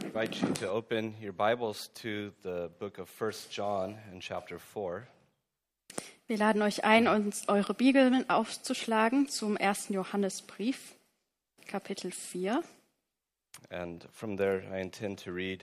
invite you to open your Bibles to the book of 1 John in chapter 4. Wir laden euch ein, uns eure Bibeln aufzuschlagen zum 1. Johannesbrief, Kapitel 4. And from there I intend to read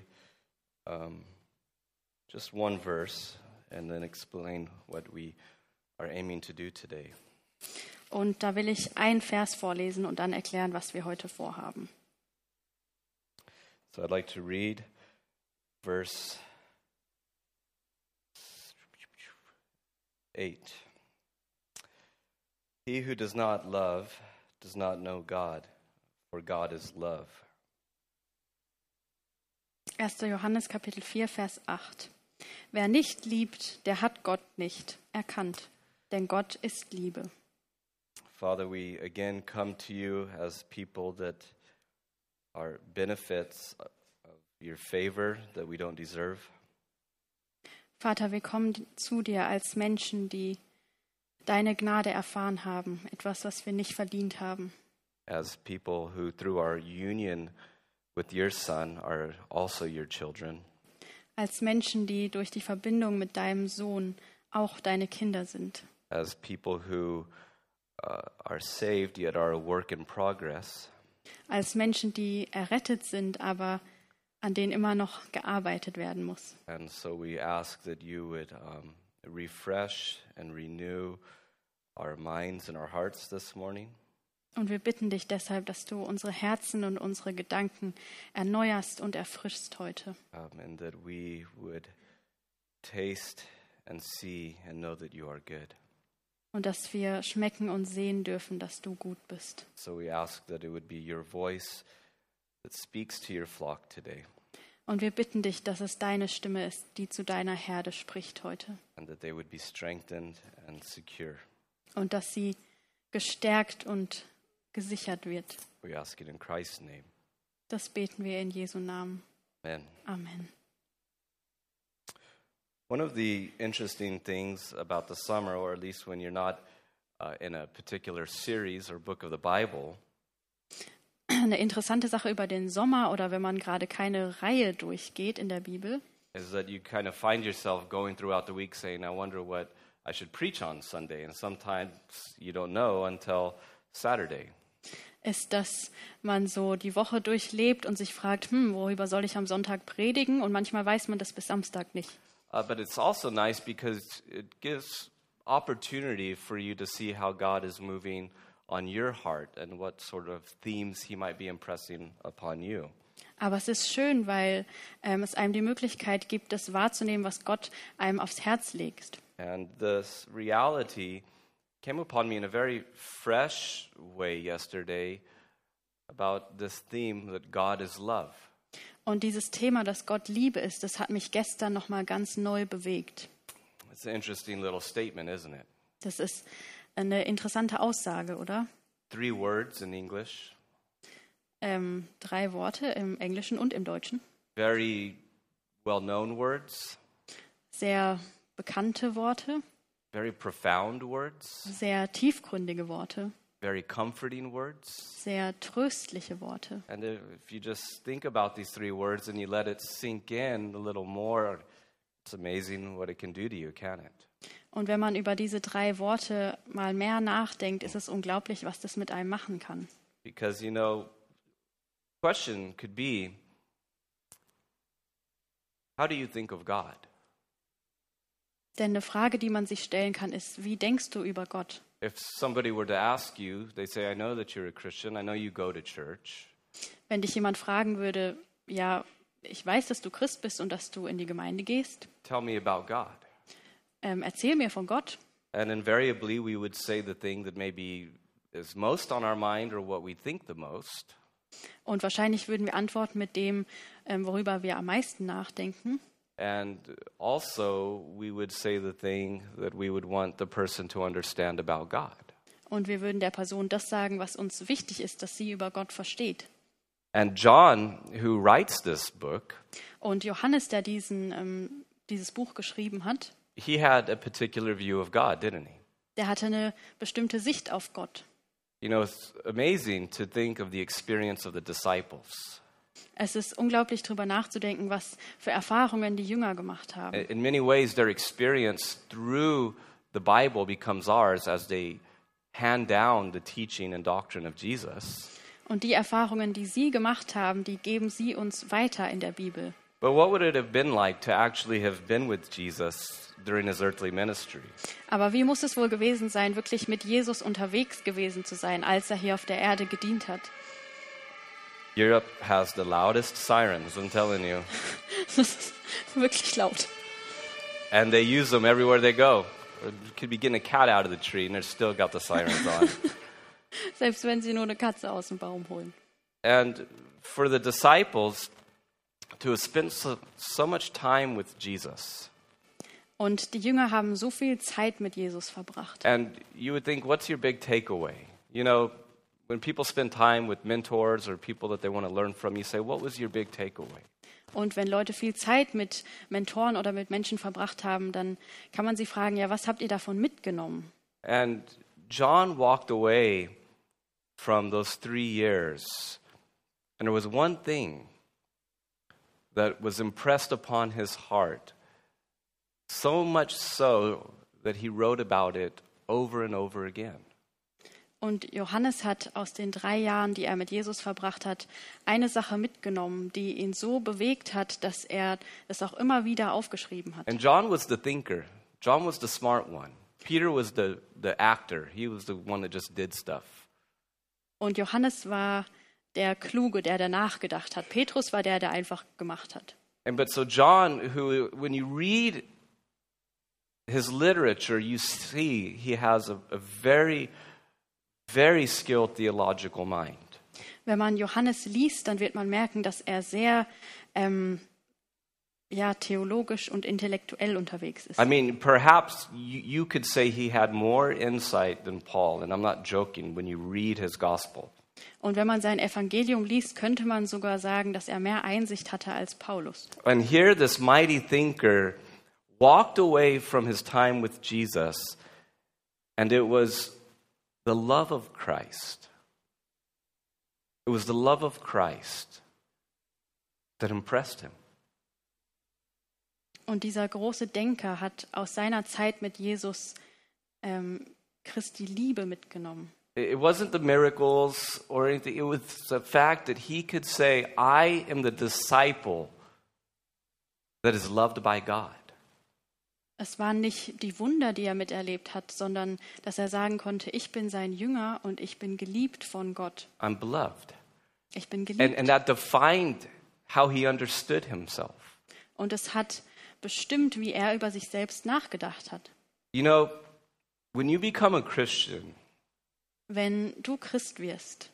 just one verse and then explain what we are aiming to do today. Und da will ich einen Vers vorlesen und dann erklären, was wir heute vorhaben. So I'd like to read verse 8. He who does not love does not know God, for God is love. 1. Johannes Kapitel 4, Vers 8. Wer nicht liebt, der hat Gott nicht erkannt, denn Gott ist Liebe. Father, we again come to you as people that are benefits of your favor that we don't deserve. Vater, wir kommen zu dir als Menschen, die deine Gnade erfahren haben, etwas, was wir nicht verdient haben. As people who through our union with your Son are also your children. Als Menschen, die durch die Verbindung mit deinem Sohn auch deine Kinder sind. As people who are saved yet are a work in progress. Als Menschen, die errettet sind, aber an denen immer noch gearbeitet werden muss. And so we ask that you would refresh and renew our minds and our hearts this morning. Und wir bitten dich deshalb, dass du unsere Herzen und unsere Gedanken erneuerst und erfrischst heute. And that we would taste and see and know that you are good. Und dass wir schmecken und sehen dürfen, dass du gut bist. So we ask that it would be your voice that speaks to your flock today. Und wir bitten dich, dass es deine Stimme ist, die zu deiner Herde spricht heute. And that they would be strengthened and secure. Und dass sie gestärkt und gesichert wird. We ask it in Christ's name. Das beten wir in Jesu Namen. Amen. Amen. One of the interesting things about the summer, or at least when you're not in a particular series or book of the Bible, Eine interessante Sache über den Sommer oder wenn man gerade keine Reihe durchgeht in der Bibel, is that you kind of find yourself going throughout the week saying, I wonder what I should preach on Sunday. And sometimes you don't know until Saturday. ist, dass man so die Woche durchlebt und sich fragt, worüber soll ich am Sonntag predigen? Und manchmal weiß man das bis Samstag nicht. But it's also nice because it gives opportunity for you to see how God is moving on your heart and what sort of themes he might be impressing upon you. Aber es ist schön, weil es einem die Möglichkeit gibt, das wahrzunehmen, was Gott einem aufs Herz legt. And this reality came upon me in a very fresh way yesterday about this theme that God is love. Und dieses Thema, dass Gott Liebe ist, das hat mich gestern nochmal ganz neu bewegt. It's an interesting little statement, isn't it? Das ist eine interessante Aussage, oder? 3 words in English. 3 Worte im Englischen und im Deutschen. Very well-known words. Sehr bekannte Worte, Very profound words. sehr tiefgründige Worte, Very comforting words. sehr tröstliche Worte. And if you just think about these 3 words and you let it sink in a little more, it's amazing what it can do to you, can't it? Und wenn man über diese 3 Worte mal mehr nachdenkt, ist es unglaublich, was das mit einem machen kann. Because, you know, the question could be, how do you think of God? Denn eine Frage, die man sich stellen kann, ist, wie denkst du über Gott? If somebody were to ask you, they say, I know that you're a Christian, I know you go to church. Wenn dich jemand fragen würde, ja, ich weiß, dass du Christ bist und dass du in die Gemeinde gehst, Tell me about God. erzähl mir von Gott. And invariably we would say the thing that maybe is most on our mind or what we think the most. Und wahrscheinlich würden wir antworten mit dem, worüber wir am meisten nachdenken. And also we would say the thing that we would want the person to understand about God. Und wir würden der Person das sagen, was uns wichtig ist, dass sie über Gott versteht. And John, who writes this book, Und Johannes, der dieses Buch geschrieben hat, he had a particular view of God, didn't he? der hatte eine bestimmte Sicht auf Gott. You know, it's amazing to think of the experience of the disciples. Es ist unglaublich, darüber nachzudenken, was für Erfahrungen die Jünger gemacht haben. In many ways, their experience through the Bible becomes ours as they hand down the teaching and doctrine of Jesus. Und die Erfahrungen, die sie gemacht haben, die geben sie uns weiter in der Bibel. But what would it have been like to actually have been with Jesus during his earthly ministry? Aber wie muss es wohl gewesen sein, wirklich mit Jesus unterwegs gewesen zu sein, als er hier auf der Erde gedient hat? Europe has the loudest sirens, I'm telling you. Das ist wirklich laut. And they use them everywhere they go. Or you could be getting a cat out of the tree and they're still got the sirens on. Selbst wenn sie nur eine Katze aus dem Baum holen. And for the disciples to have spent so much time with Jesus. Und die Jünger haben so viel Zeit mit Jesus verbracht. And you would think, what's your big takeaway? You know, when people spend time with mentors or people that they want to learn from, you say, what was your big takeaway? Und wenn Leute viel Zeit mit Mentoren oder mit Menschen verbracht haben, dann kann man sie fragen, ja, was habt ihr davon mitgenommen? And John walked away from those 3 years, and there was one thing that was impressed upon his heart, so much so that he wrote about it over and over again. Und Johannes hat aus den 3 Jahren, die er mit Jesus verbracht hat, eine Sache mitgenommen, die ihn so bewegt hat, dass er es auch immer wieder aufgeschrieben hat. And John was the thinker. John was the smart one. Peter was the actor. He was the one that just did stuff. Und Johannes war der Kluge, der nachgedacht hat. Petrus war der einfach gemacht hat. But so John, who, when you read his literature, you see he has a very, very skilled theological mind. Wenn man Johannes liest, dann wird man merken, dass er sehr theologisch und intellektuell unterwegs ist. I mean, perhaps you could say he had more insight than Paul, and I'm not joking, when you read his gospel. Und wenn man sein Evangelium liest, könnte man sogar sagen, dass er mehr Einsicht hatte als Paulus. And here this mighty thinker walked away from his time with Jesus, and it was the love of Christ. It was the love of Christ that impressed him. Und dieser große Denker hat aus seiner Zeit mit Jesus Christi Liebe mitgenommen. It wasn't the miracles or anything. It was the fact that he could say, I am the disciple that is loved by God. Es waren nicht die Wunder, die er miterlebt hat, sondern dass er sagen konnte, ich bin sein Jünger und ich bin geliebt von Gott. I'm beloved. Ich bin geliebt. And that defined how he understood himself. Und es hat bestimmt, wie er über sich selbst nachgedacht hat. You know, when you become a Christian, wenn du Christ wirst,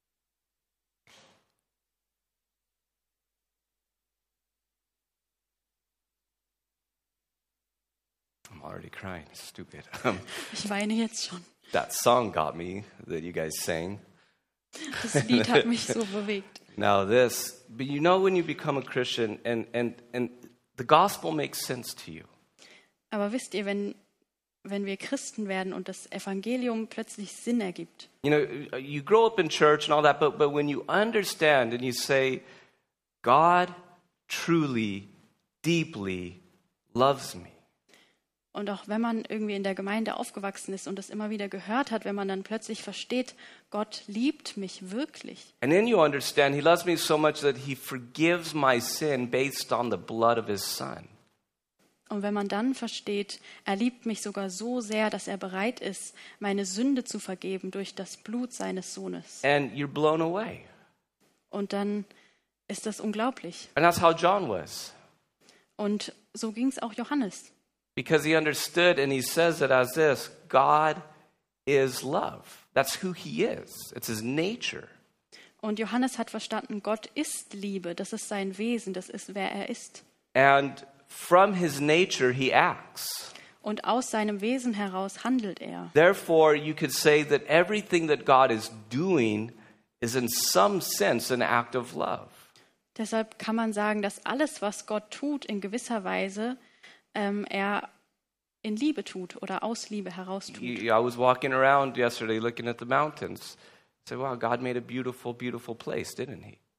I'm already crying, stupid. Ich weine jetzt schon. That song got me that you guys sang. Das Lied hat mich so bewegt. Now this, but you know when you become a Christian and the gospel makes sense to you. Aber wisst ihr, wenn wir Christen werden und das Evangelium plötzlich Sinn ergibt. You know, you grow up in church and all that, but when you understand and you say, God truly, deeply loves me. Und auch wenn man irgendwie in der Gemeinde aufgewachsen ist und das immer wieder gehört hat, wenn man dann plötzlich versteht, Gott liebt mich wirklich. And then you understand, he loves me so much that he forgives my sin based on the blood of his son. Und wenn man dann versteht, er liebt mich sogar so sehr, dass er bereit ist, meine Sünde zu vergeben durch das Blut seines Sohnes. And you're blown away. Und dann ist das unglaublich. And that's how John was. Und so ging es auch Johannes. Because he understood and he says it as this, God is love. That's who he is. It's his nature. Und Johannes hat verstanden, Gott ist Liebe, das ist sein Wesen, das ist wer er ist. And from his nature he acts. Und aus seinem Wesen heraus handelt er. Therefore, you could say that everything that God is doing is in some sense an act of love. Deshalb kann man sagen, dass alles, was Gott tut, in gewisser Weise er in Liebe tut oder aus Liebe heraus tut. I was walking around yesterday looking at the mountains. I said, wow, God made a beautiful, beautiful place, didn't he?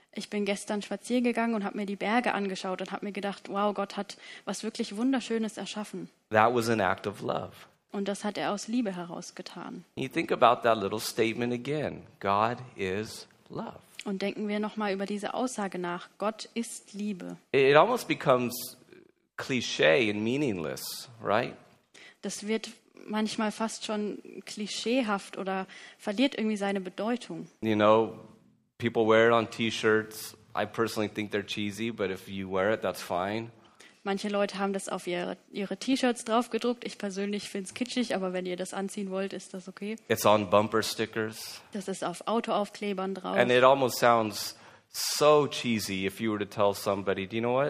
Ich bin gestern spazieren gegangen und habe mir die Berge angeschaut und habe mir gedacht, wow, Gott hat was wirklich Wunderschönes erschaffen. That was an act of love. Und das hat er aus Liebe heraus getan. You think about that little statement again. God is love. Und denken wir nochmal über diese Aussage nach. Gott ist Liebe. It almost becomes cliche and meaningless, right? Das wird manchmal fast schon klischeehaft oder verliert irgendwie seine Bedeutung. You know, people wear it on T-shirts. I personally think they're cheesy, but if you wear it, that's fine. Manche Leute haben das auf ihre T-Shirts draufgedruckt. Ich persönlich finde es kitschig, aber wenn ihr das anziehen wollt, ist das okay. It's on bumper stickers. Das ist auf Autoaufklebern drauf. And it almost sounds so cheesy if you were to tell somebody, do you know what?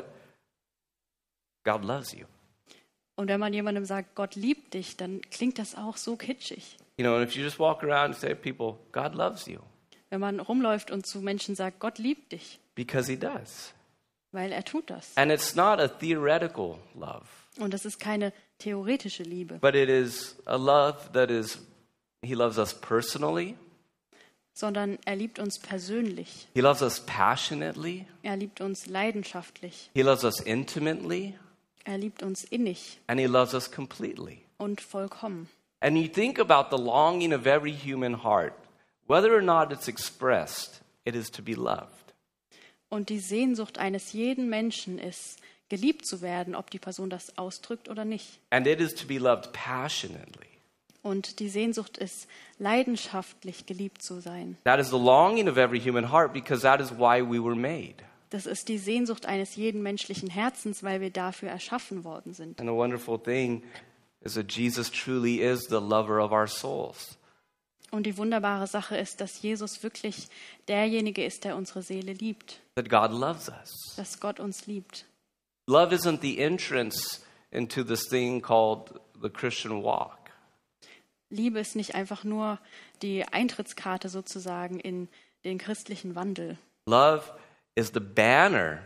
God loves you. Und wenn man jemandem sagt, Gott liebt dich, dann klingt das auch so kitschig. You know, and if you just walk around and say to people, God loves you, Wenn man rumläuft und zu Menschen sagt, Gott liebt dich, because he does. weil er tut das. And it's not a theoretical love, Und das ist keine theoretische Liebe, but it is a love that is, he loves us personally, sondern er liebt uns persönlich. he loves us passionately, Er liebt uns leidenschaftlich. he loves us intimately, Er liebt uns innig and he loves us completely. und vollkommen. And you think about the longing of every human heart, whether or not it's expressed, it is to be loved. Und die Sehnsucht eines jeden Menschen ist, geliebt zu werden, ob die Person das ausdrückt oder nicht. And it is to be loved passionately. Und die Sehnsucht ist, leidenschaftlich geliebt zu sein. That is the longing of every human heart because that is why we were made. Das ist die Sehnsucht eines jeden menschlichen Herzens, weil wir dafür erschaffen worden sind. And the wonderful thing is that Jesus truly is the lover of our souls. Und die wunderbare Sache ist, dass Jesus wirklich derjenige ist, der unsere Seele liebt. That God loves us. Dass Gott uns liebt. Love isn't the entrance into this thing called the Christian walk. Liebe ist nicht einfach nur die Eintrittskarte sozusagen in den christlichen Wandel. Love is the banner.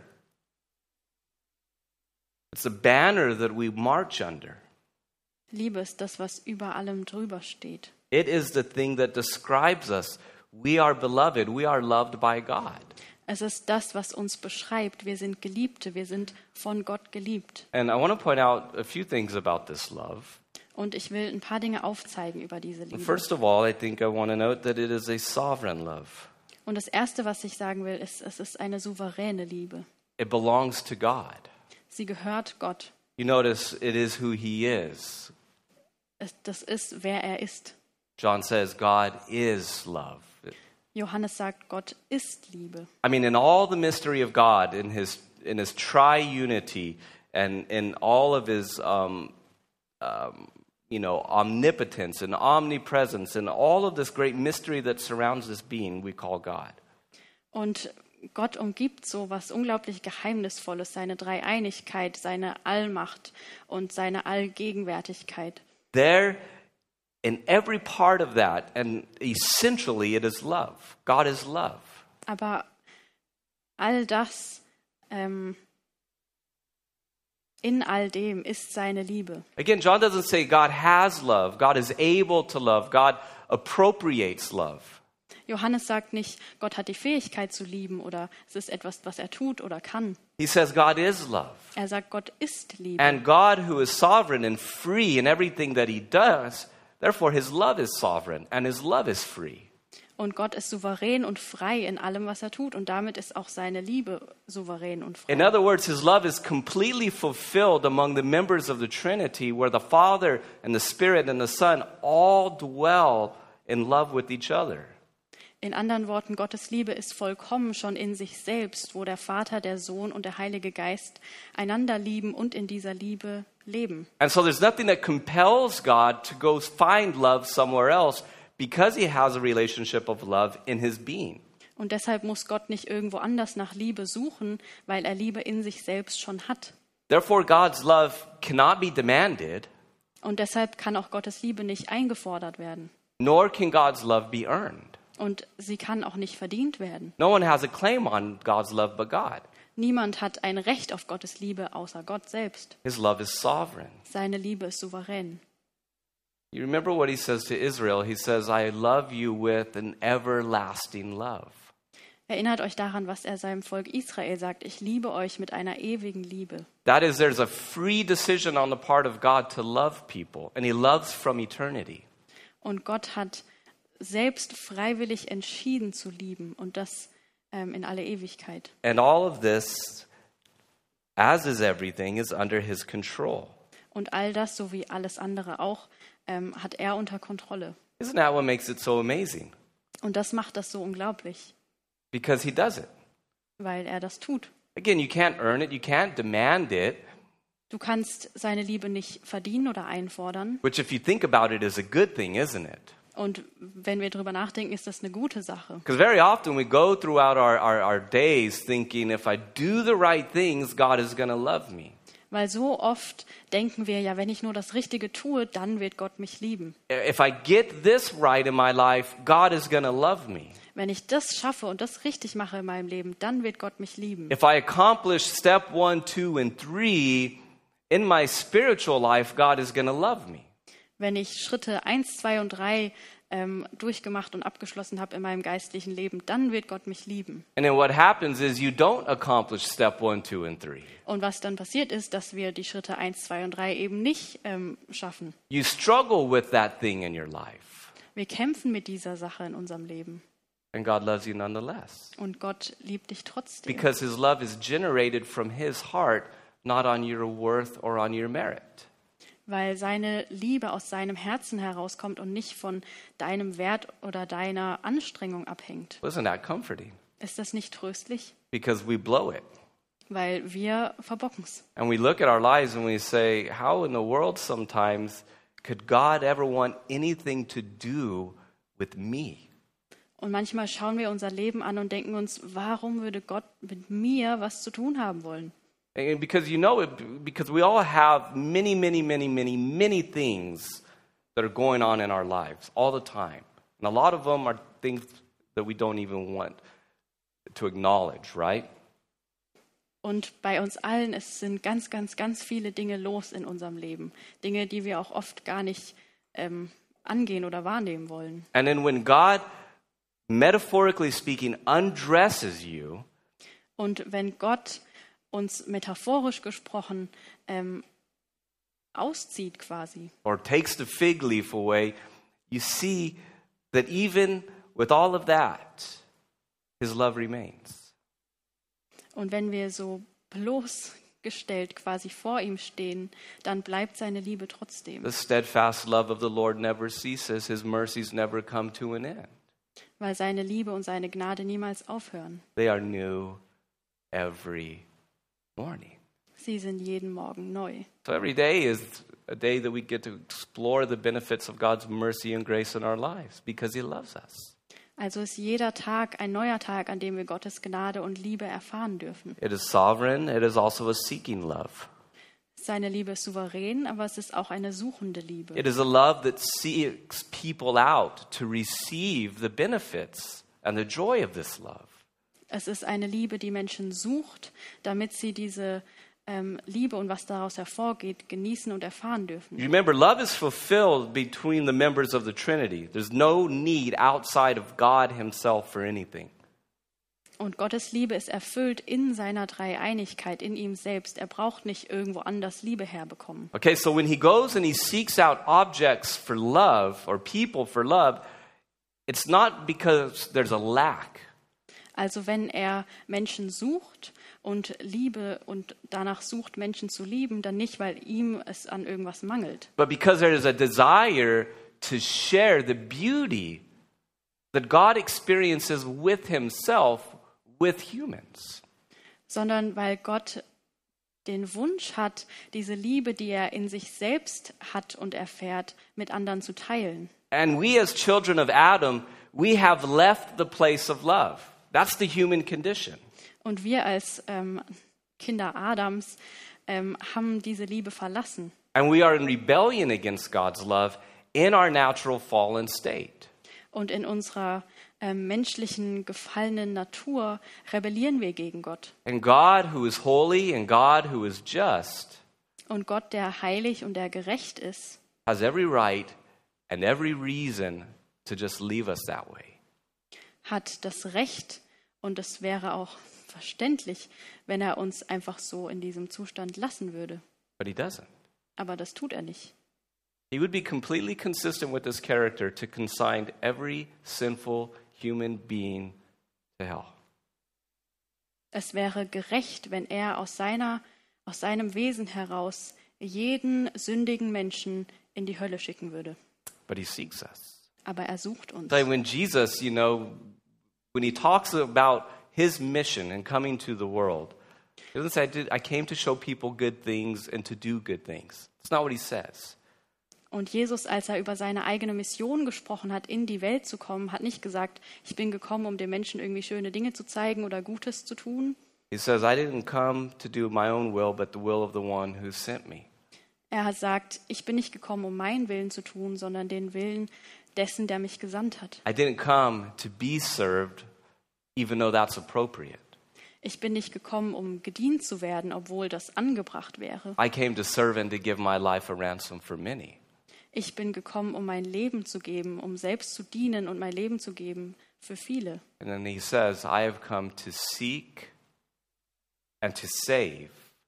It's the banner that we march under. Liebe ist das, was über allem drüber steht. It is the thing that describes us. We are beloved. We are loved by God. Es ist das, was uns beschreibt. Wir sind Geliebte, wir sind von Gott geliebt. And I want to point out a few things about this love. Und ich will ein paar Dinge aufzeigen über diese Liebe. First of all, I think I want to note that it is a sovereign love. Und das Erste, was ich sagen will, ist, es ist eine souveräne Liebe. It belongs to God. Sie gehört Gott. You notice it is who he is. Das ist, wer er ist. John says God is love. Johannes sagt, Gott ist Liebe. I mean, in all the mystery of God, in his triunity, and in all of his omnipotence and omnipresence, and all of this great mystery that surrounds this being we call God. Und Gott umgibt so was unglaublich Geheimnisvolles, seine Dreieinigkeit, seine Allmacht und seine Allgegenwärtigkeit. There, in every part of that, and essentially it is love. God is love. Aber all das, in all dem ist seine Liebe. Again, John doesn't say God has love. God is able to love. God appropriates love. Johannes sagt nicht, Gott hat die Fähigkeit zu lieben oder es ist etwas, was er tut oder kann. He says God is love. Er sagt, Gott ist Liebe. And God, who is sovereign and free in everything that he does, therefore his love is sovereign and his love is free. Und Gott ist souverän und frei in allem, was er tut. Und damit ist auch seine Liebe souverän und frei. In other words, his love is completely fulfilled among the members of the Trinity, where the Father and the Spirit and the Son all dwell in love with each other. In anderen Worten, Gottes Liebe ist vollkommen schon in sich selbst, wo der Vater, der Sohn und der Heilige Geist einander lieben und in dieser Liebe leben. And so there's nothing that compels God to go find love somewhere else because he has a relationship of love in his being. Und deshalb muss Gott nicht irgendwo anders nach Liebe suchen, weil er Liebe in sich selbst schon hat. Therefore, God's love cannot be demanded, Und deshalb kann auch Gottes Liebe nicht eingefordert werden. nor can God's love be earned. Und sie kann auch nicht verdient werden. No one has a claim on God's love but God. Niemand hat ein Recht auf Gottes Liebe außer Gott selbst. His love is sovereign. Seine Liebe ist souverän. You remember what he says to Israel? He says, I love you with an everlasting love. Erinnert euch daran, was er seinem Volk Israel sagt. Ich liebe euch mit einer ewigen Liebe. That is, there's a free decision on the part of God to love people, and he loves from eternity. Und Gott hat selbst freiwillig entschieden zu lieben und das in alle Ewigkeit. And all of this, as is everything, is under his control. Und all das, so wie alles andere auch, hat er unter Kontrolle. Isn't that what makes it so amazing? Und das macht das so unglaublich, Because he does it. weil er das tut. Again, you can't earn it, you can't demand it, Du kannst seine Liebe nicht verdienen oder einfordern. which if you think about it is a good thing, isn't it? Und wenn wir drüber nachdenken, ist das eine gute Sache. Because very often we go throughout our days thinking, if I do the right things, God is going to love me. Weil so oft denken wir, ja, wenn ich nur das Richtige tue, dann wird Gott mich lieben. If I get this right in my life, God is going to love me. Wenn ich das schaffe und das richtig mache in meinem Leben, dann wird Gott mich lieben. If I accomplish step 1, 2, and 3 in my spiritual life, God is going to love me. Wenn ich Schritte 1, 2 und 3 durchgemacht und abgeschlossen habe in meinem geistlichen Leben, dann wird Gott mich lieben. And then what happens is you don't accomplish step 1, 2, and 3. Und was dann passiert ist, dass wir die Schritte 1, 2 und 3 eben nicht schaffen. You struggle with that thing in your life. Wir kämpfen mit dieser Sache in unserem Leben. And God loves you nonetheless. Und Gott liebt dich trotzdem. Because his love is generated from his heart, not on your worth or on your merit. Weil seine Liebe aus seinem Herzen herauskommt und nicht von deinem Wert oder deiner Anstrengung abhängt. Wasn't that comforting? Ist das nicht tröstlich? Because we blow it. Weil wir verbocken's. And we look at our lives and we say, how in the world sometimes could God ever want anything to do with me? Und manchmal schauen wir unser Leben an und denken uns, warum würde Gott mit mir was zu tun haben wollen? And because you know it, because we all have many, many, many, many, many things that are going on in our lives all the time. And a lot of them are things that we don't even want to acknowledge, right? Und bei uns allen sind ganz, ganz, ganz viele Dinge los in unserem Leben. Dinge, die wir auch oft gar nicht angehen oder wahrnehmen wollen. And then when God, metaphorically speaking, undresses you, Und wenn Gott uns metaphorisch gesprochen auszieht quasi or takes the fig leaf away, you see that even with all of that, his love remains. und wenn wir so bloßgestellt quasi vor ihm stehen, dann bleibt seine Liebe trotzdem, The steadfast love of the Lord never ceases. His mercies never come to an end. weil seine Liebe und seine Gnade niemals aufhören. They are new every morning. Sie sind jeden Morgen neu. So every day is a day that we get to explore the benefits of God's mercy and grace in our lives because he loves us. Also ist jeder Tag ein neuer Tag, an dem wir Gottes Gnade und Liebe erfahren dürfen. It is sovereign. It is also a seeking love. Seine Liebe ist souverän, aber es ist auch eine suchende Liebe. It is a love that seeks people out to receive the benefits and the joy of this love. Es ist eine Liebe, die Menschen sucht, damit sie diese Liebe und was daraus hervorgeht, genießen und erfahren dürfen. You remember, love is fulfilled between the members of the Trinity. There's no need outside of God himself for anything. Und Gottes Liebe ist erfüllt in seiner Dreieinigkeit, in ihm selbst. Er braucht nicht irgendwo anders Liebe herbekommen. Okay, so when he goes and he seeks out objects for love or people for love, it's not because there's a lack. Also wenn er Menschen sucht und Liebe und danach sucht, Menschen zu lieben, dann nicht, weil ihm es an irgendwas mangelt, But because there is a desire to share the beauty that God experiences with himself with humans. sondern weil Gott den Wunsch hat, diese Liebe, die er in sich selbst hat und erfährt, mit anderen zu teilen. And we as children of Adam, we have left the place of love. That's the human condition. Und wir als Kinder Adams haben diese Liebe verlassen. And we are in rebellion against God's love in our natural fallen state. Und in unserer menschlichen, gefallenen Natur rebellieren wir gegen Gott. And God, who is holy and God, who is just, Und Gott, der heilig und der gerecht ist, has every right and every reason to just leave us that way. hat das Recht Und es wäre auch verständlich, wenn er uns einfach so in diesem Zustand lassen würde. But he doesn't. Aber das tut er nicht. He would be completely consistent with his character to consign every sinful human being to hell. Es wäre gerecht, wenn er aus seinem Wesen heraus jeden sündigen Menschen in die Hölle schicken würde. But he seeks us. Aber er sucht uns. Like when Jesus, when he talks about his mission and coming to the world, he doesn't say, I came to show people good things and to do good things. That's not what he says. Und Jesus, als er über seine eigene Mission gesprochen hat, in die Welt zu kommen, hat nicht gesagt, ich bin gekommen, um den Menschen irgendwie schöne Dinge zu zeigen oder Gutes zu tun. He says, I didn't come to do my own will, but the will of the one who sent me. Er hat gesagt, ich bin nicht gekommen, um meinen Willen zu tun, sondern den Willen dessen, der mich gesandt hat. I didn't come to be served, even though that's appropriate. Ich bin nicht gekommen, um gedient zu werden, obwohl das angebracht wäre. I came to serve and to give my life a ransom for many. Ich bin gekommen, um mein Leben zu geben, um selbst zu dienen und mein Leben zu geben für viele. And then he says, I have come to seek and to save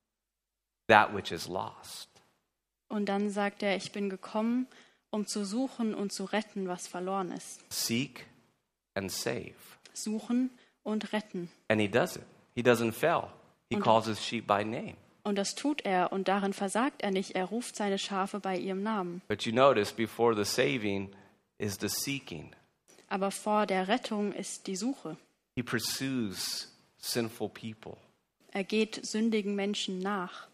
that which is lost. Und dann sagt er, ich bin gekommen, um zu suchen und zu retten, was verloren ist. Seek and save. Suchen und retten. And he does it. He doesn't fail. He calls his sheep by name. Und das tut er und darin versagt er nicht. Er ruft seine Schafe bei ihrem Namen. But you notice before the saving is the seeking. Aber vor der Rettung ist die Suche. He pursues sinful people. Er geht sündigen Menschen nach.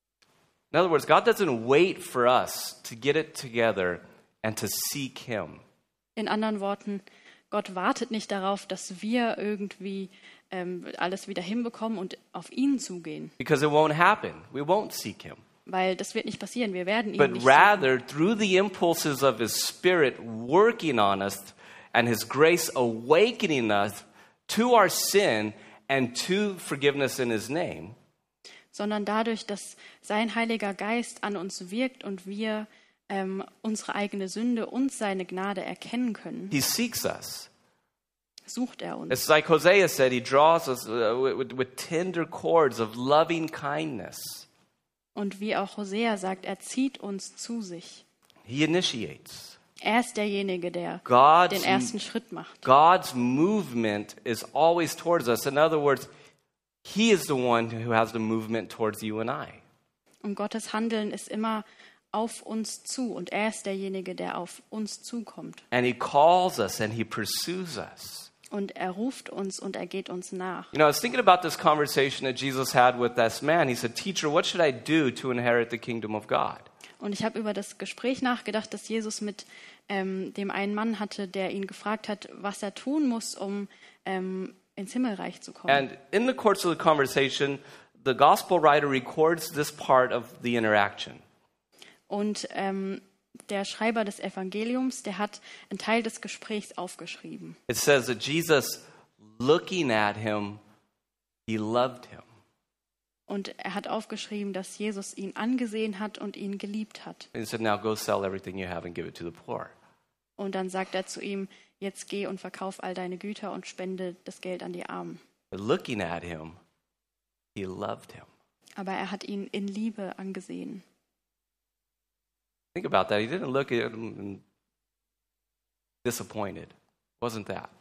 In other words, God doesn't wait for us to get it together and to seek him. In anderen Worten, Gott wartet nicht darauf, dass wir irgendwie alles wieder hinbekommen und auf ihn zugehen. Because it won't happen. We won't seek him. Weil das wird nicht passieren. Wir werden ihn But nicht rather, through the impulses of his Spirit working on us and his grace awakening us to our sin and to forgiveness in his name, sondern dadurch, dass sein Heiliger Geist an uns wirkt und wir unsere eigene Sünde und seine Gnade erkennen können, he seeks us. sucht er uns. It's like Hosea said, he draws us with tender cords of loving kindness. Und wie auch Hosea sagt, er zieht uns zu sich. He initiates. Er ist derjenige, der God's- den ersten Schritt macht. God's movement is always towards us. In other words, he is the one who has the movement towards you and I. Und Gottes Handeln ist immer auf uns zu. Und er ist derjenige, der auf uns zukommt. And he calls us and he pursues us. Und er ruft uns und er geht uns nach. I was thinking about this conversation that Jesus had with this man. He said, Teacher, what should I do to inherit the kingdom of God? Und ich habe über das Gespräch nachgedacht, das Jesus mit dem einen Mann hatte, der ihn gefragt hat, was er tun muss, um ins Himmelreich zu kommen. And in the course of the conversation, the gospel writer records this part of the interaction. Und der Schreiber des Evangeliums, der hat einen Teil des Gesprächs aufgeschrieben. It says that Jesus, looking at him, he loved him. Und er hat aufgeschrieben, dass Jesus ihn angesehen hat und ihn geliebt hat. And he said, now go sell everything you have and give it to the poor. Und dann sagt er zu ihm, jetzt geh und verkauf all deine Güter und spende das Geld an die Armen. But looking at him, he loved him. Aber er hat ihn in Liebe angesehen. Think about that. He didn't look at him disappointed. Wasn't that?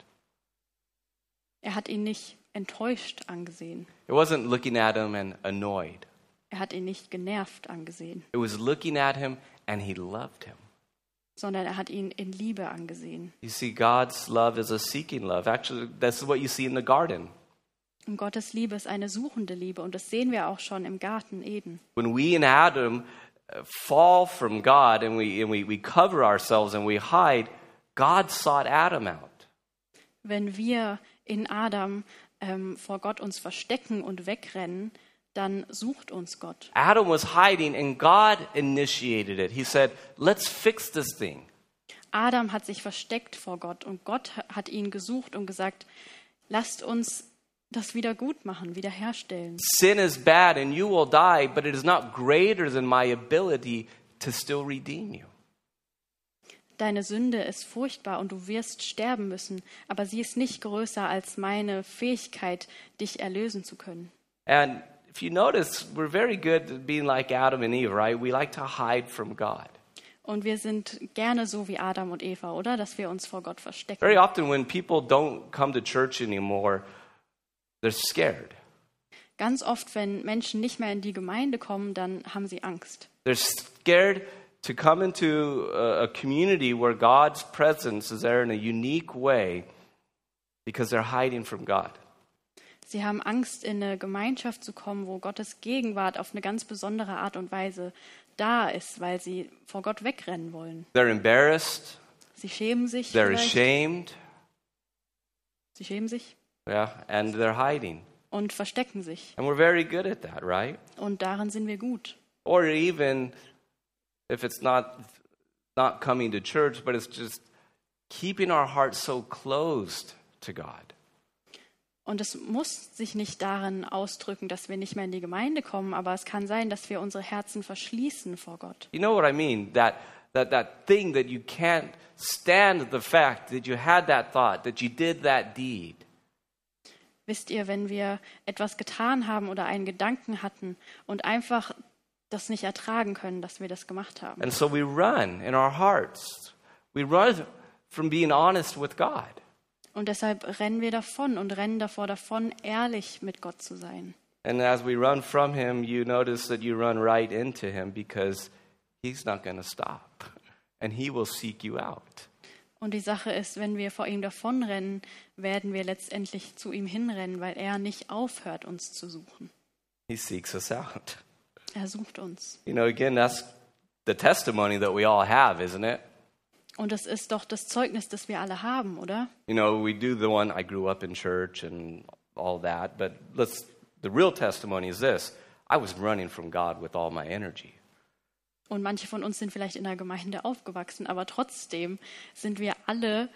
Er hat ihn nicht enttäuscht angesehen. It wasn't looking at him and annoyed. Er hat ihn nicht genervt angesehen, It was looking at him and he loved him. sondern er hat ihn in Liebe angesehen. You see, God's love is a seeking love. Actually, that's what you see in the garden. Und Gottes Liebe ist eine suchende Liebe und das sehen wir auch schon im Garten Eden. When we in Adam fall from God and we cover ourselves and we hide, God sought Adam out. Wenn wir in Adam vor Gott uns verstecken und wegrennen, dann sucht uns Gott. Adam was hiding and God initiated it. He said, let's fix this thing. Adam hat sich versteckt vor Gott und Gott hat ihn gesucht und gesagt, lasst uns das wieder gut machen, wieder herstellen. Sin is bad and you will die, but it is not greater than my ability to still redeem you. Deine Sünde ist furchtbar und du wirst sterben müssen, aber sie ist nicht größer als meine Fähigkeit, dich erlösen zu können. And if you notice, we're very good at being like Adam and Eve, right? We like to hide from God. Und wir sind gerne so wie Adam und Eva, oder? Dass wir uns vor Gott verstecken. Very often when people don't come to church anymore, they're scared. Ganz oft, wenn Menschen nicht mehr in die Gemeinde kommen, dann haben sie Angst. They're scared to come into a community where God's presence is there in a unique way because they're hiding from God. Sie haben Angst, in eine Gemeinschaft zu kommen, wo Gottes Gegenwart auf eine ganz besondere Art und Weise da ist, weil sie vor Gott wegrennen wollen. They're embarrassed. Sie schämen sich They're vielleicht. ashamed. Sie schämen sich Yeah, and they're hiding. und verstecken sich. And we're very good at that, right? Und darin sind wir gut. Or even if it's not coming to church, but it's just keeping our hearts so closed to God. Und es muss sich nicht darin ausdrücken, dass wir nicht mehr in die Gemeinde kommen, aber es kann sein, dass wir unsere Herzen verschließen vor Gott. You know what I mean? That thing that you can't stand the fact that you had that thought, that you did that deed. Wisst ihr, wenn wir etwas getan haben oder einen Gedanken hatten und einfach das nicht ertragen können, dass wir das gemacht haben. And so we run in our hearts. We run from being honest with God. Und deshalb rennen wir davon und rennen davon, ehrlich mit Gott zu sein. And as we run from him, you notice that you run right into him because he's not going to stop. And he will seek you out. Und die Sache ist, wenn wir vor ihm davonrennen, werden wir letztendlich zu ihm hinrennen, weil er nicht aufhört, uns zu suchen. He seeks us out. Er sucht uns. You know, again, that's the testimony that we all have, isn't it? Und das ist doch das Zeugnis, das wir alle haben, oder? You know, we do the one, I grew up in church and all that, but the real testimony is this. I was running from God with all my energy. Und manche von uns sind vielleicht in der Gemeinde aufgewachsen, aber trotzdem sind wir alle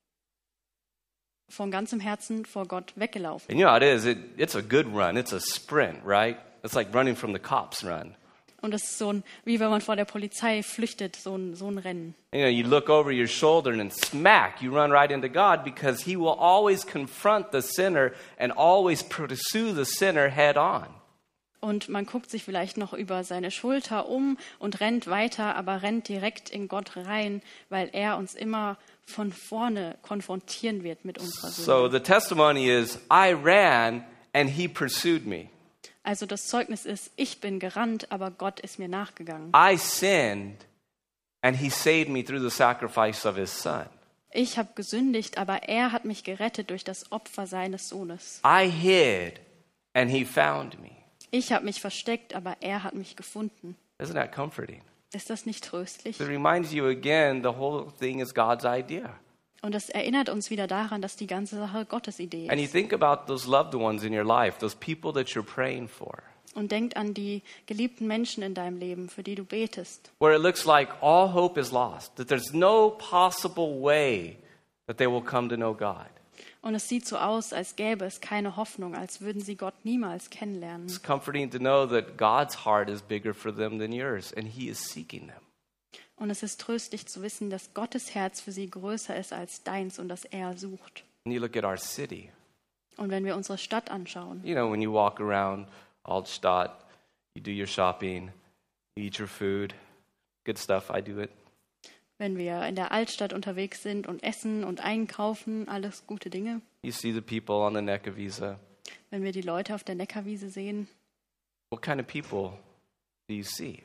von ganzem Herzen vor Gott weggelaufen. And you know how it is, it's a good run, it's a sprint, right? It's like running from the cops run. Und das ist so wie wenn man vor der Polizei flüchtet, so ein Rennen. You know, you look over your shoulder and smack, you run right into God because he will always confront the sinner and always pursue the sinner head on. Und man guckt sich vielleicht noch über seine Schulter um und rennt weiter, aber rennt direkt in Gott rein, weil er uns immer von vorne konfrontieren wird mit unserer Sünde. So the testimony is, I ran and he pursued me. Also das Zeugnis ist, ich bin gerannt, aber Gott ist mir nachgegangen. I sinned and he saved me through the sacrifice of his son. Ich habe gesündigt, aber er hat mich gerettet durch das Opfer seines Sohnes. I hid and he found me. Ich habe mich versteckt, aber er hat mich gefunden. Isn't that comforting? Ist das nicht tröstlich? It reminds you again, the whole thing is God's idea. Und das erinnert uns wieder daran, dass die ganze Sache Gottes Idee And you ist. think about those loved ones in your life, those people that you're praying for, Und denkt an die geliebten Menschen in deinem Leben, für die du betest. where it looks like all hope is lost, that there's no possible way that they will come to know God. Und es sieht so aus, als gäbe es keine Hoffnung, als würden sie Gott niemals kennenlernen. It's comforting to know that God's heart is bigger for them than yours, and he is seeking them. Und es ist tröstlich zu wissen, dass Gottes Herz für sie größer ist als deins und dass er sucht. And you look at our city. Und wenn wir unsere Stadt anschauen, You know, when you walk around Altstadt, you do your shopping, you eat your food, good stuff, I do it. wenn wir in der Altstadt unterwegs sind und essen und einkaufen, alles gute Dinge. You see the people on the Neckarwiese. Wenn wir die Leute auf der Neckarwiese sehen, What kind of people do you see?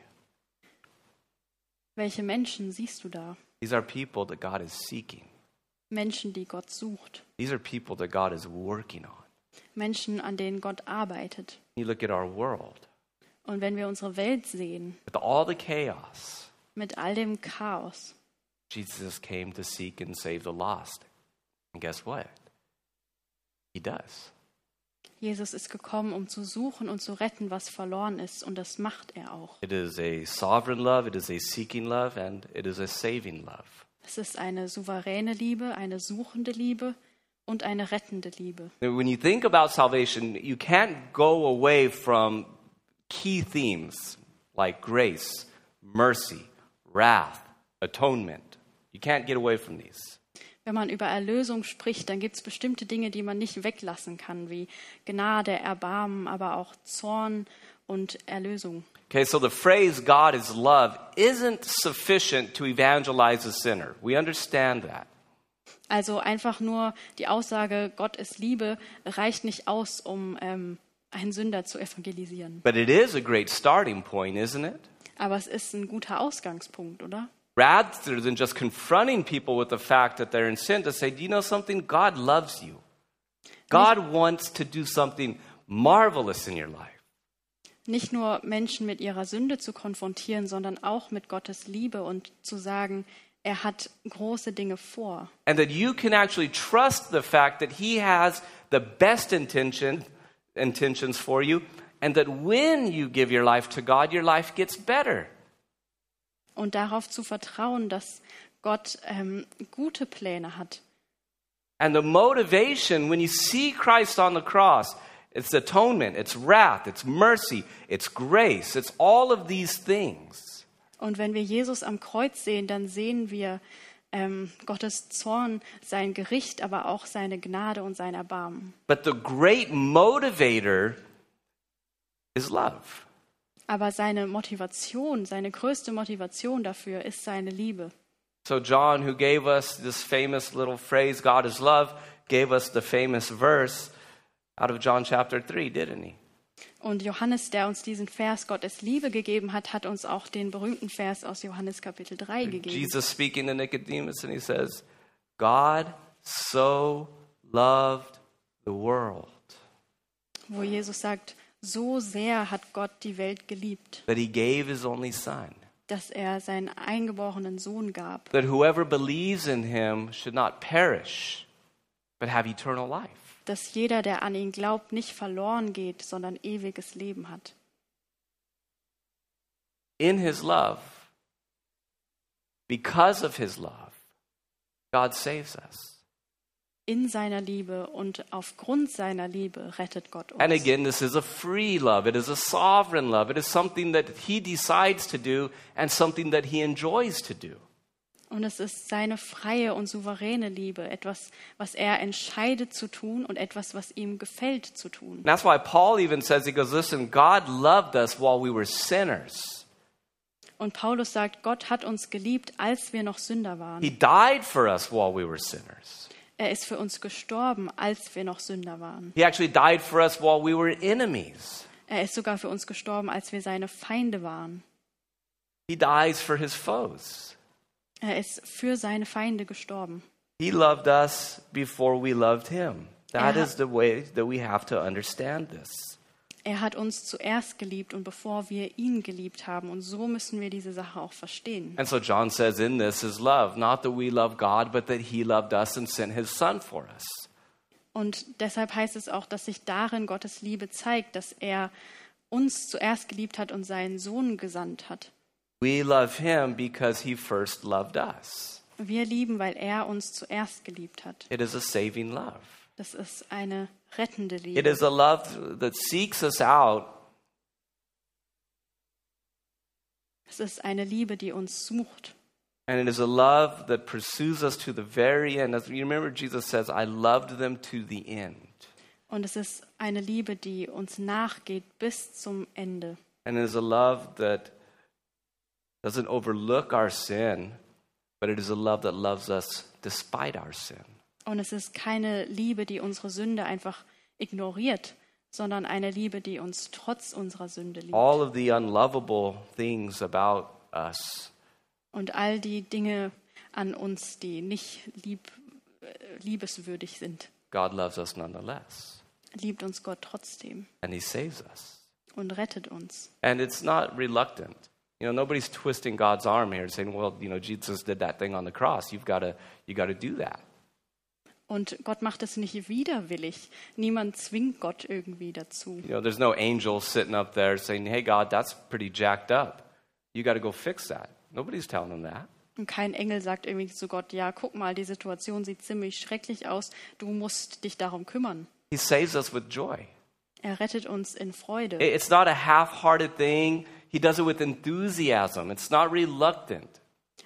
welche Menschen siehst du da? These are people that God is seeking. Menschen, die Gott sucht. These are people that God is working on. Menschen, an denen Gott arbeitet. You look at our world, Und wenn wir unsere Welt sehen, with all the chaos, mit all dem Chaos, Jesus came to seek and save the lost. And guess what? He does. Jesus ist gekommen, um zu suchen und zu retten, was verloren ist. Und das macht er auch. It is a sovereign love, it is a seeking love, and it is a saving love. Es ist eine souveräne Liebe, eine suchende Liebe und eine rettende Liebe. When you think about salvation, you can't go away from key themes like grace, mercy, wrath, atonement. You can't get away from these. Wenn man über Erlösung spricht, dann gibt es bestimmte Dinge, die man nicht weglassen kann, wie Gnade, Erbarmen, aber auch Zorn und Erlösung. Okay, so the phrase God is love isn't sufficient to evangelize a sinner. We understand that. Also einfach nur die Aussage, Gott ist Liebe, reicht nicht aus, um einen Sünder zu evangelisieren. But it is a great starting point, isn't it? Aber es ist ein guter Ausgangspunkt, oder? Rather than just confronting people with the fact that they're in sin, to say, do you know something? God loves you. God wants to do something marvelous in your life. Nicht nur Menschen mit ihrer Sünde zu konfrontieren, sondern auch mit Gottes Liebe und zu sagen, er hat große Dinge vor. And that you can actually trust the fact that he has the best intentions for you, and that when you give your life to God, your life gets better. Und darauf zu vertrauen, dass Gott gute Pläne hat. And the motivation, when you see Christ on the cross, it's atonement, it's wrath, it's mercy, it's grace, it's all of these things. Und wenn wir Jesus am Kreuz sehen, dann sehen wir Gottes Zorn, sein Gericht, aber auch seine Gnade und sein Erbarmen. But the great motivator is love. Aber seine Motivation, seine größte Motivation dafür ist seine Liebe. So John, who gave us this famous little phrase, God is love, gave us the famous verse out of John chapter 3, didn't he? Und Johannes, der uns diesen Vers Gott ist Liebe gegeben hat, hat uns auch den berühmten Vers aus Johannes Kapitel 3 gegeben. Jesus speaking to Nicodemus and he says, God so loved the world Wo Jesus sagt, so sehr hat Gott die Welt geliebt, that he gave his only son, dass er seinen eingeborenen Sohn gab, that whoever believes in him should not perish, but have eternal life. dass jeder, der an ihn glaubt, nicht verloren geht, sondern ewiges Leben hat. In his love, because of his love, God saves us. In seiner Liebe und aufgrund seiner Liebe rettet Gott uns. And again, this is a free love. It is a sovereign love. It is something that he decides to do and something that he enjoys to do. Und es ist seine freie und souveräne Liebe, etwas, was er entscheidet zu tun und etwas, was ihm gefällt zu tun. And that's why Paul even says, he goes, listen, God loved us while we were sinners. Und Paulus sagt, Gott hat uns geliebt, als wir noch Sünder waren. He died for us while we were sinners. Er ist für uns gestorben, als wir noch Sünder waren. He actually died for us while we were enemies. Er ist sogar für uns gestorben, als wir seine Feinde waren. He dies for his foes. Er ist für seine Feinde gestorben. He loved us before we loved him. That Er- is the way that we have to understand this. Er hat uns zuerst geliebt und bevor wir ihn geliebt haben. Und so müssen wir diese Sache auch verstehen. And so John says in this is love, not that we love God, but that he loved us and sent his son for us. Und deshalb heißt es auch, dass sich darin Gottes Liebe zeigt, dass er uns zuerst geliebt hat und seinen Sohn gesandt hat. We love him because he first loved us. Wir lieben, weil er uns zuerst geliebt hat. It is a saving love. Das ist eine rettende It Liebe. is a love that seeks us out Es ist eine Liebe, die uns sucht. and it is a love that pursues us to the very end. As you remember, Jesus says, I loved them to the end. Und es ist eine Liebe, die uns nachgeht bis zum Ende. And it is a love that doesn't overlook our sin, but it is a love that loves us despite our sin. Und es ist keine Liebe, die unsere Sünde einfach ignoriert, sondern eine Liebe, die uns trotz unserer Sünde liebt. All of the unlovable things about us, Und all die Dinge an uns, die nicht liebeswürdig sind, God loves us nonetheless. liebt uns Gott trotzdem And he saves us. und rettet uns. And it's not reluctant. You know, nobody's twisting God's arm here and saying, well, you know, Jesus did that thing on the cross. You got to do that. Und Gott macht es nicht widerwillig. Niemand zwingt Gott irgendwie dazu. You know, there's no angel sitting up there saying, hey, God, that's pretty jacked up. You got to go fix that. Nobody's telling him that. Und kein Engel sagt irgendwie zu Gott, ja, guck mal, die Situation sieht ziemlich schrecklich aus, du musst dich darum kümmern. He saves us with joy. Er rettet uns in Freude. It's not a half-hearted thing. He does it with enthusiasm. It's not reluctant.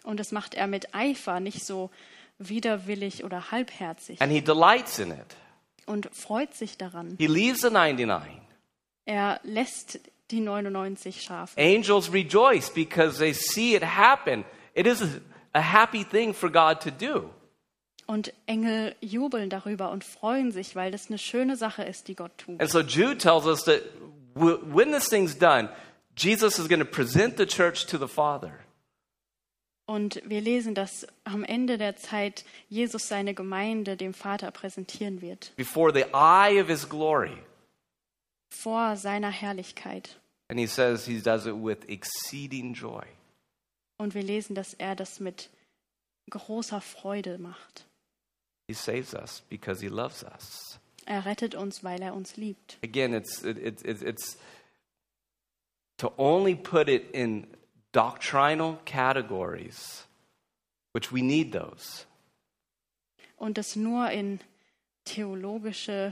Und das macht er mit Eifer, nicht so widerwillig oder halbherzig. And he delights in it. Und freut sich daran. He leaves the 99. Er lässt die 99 Schafe. Angels rejoice because they see it happen. It is a happy thing for God to do. Und Engel jubeln darüber und freuen sich, weil das eine schöne Sache ist, die Gott tut. And so Jude tells us that when this thing's done, Jesus is going to present the church to the Father. Und wir lesen, dass am Ende der Zeit Jesus seine Gemeinde dem Vater präsentieren wird. Before the eye of his glory. Vor seiner Herrlichkeit. And he says he does it with exceeding joy. Und wir lesen, dass er das mit großer Freude macht. He saves us because he loves us. Er rettet uns, weil er uns liebt. Again, it's to only put it in doctrinal categories, which we need those. Und das nur in theologische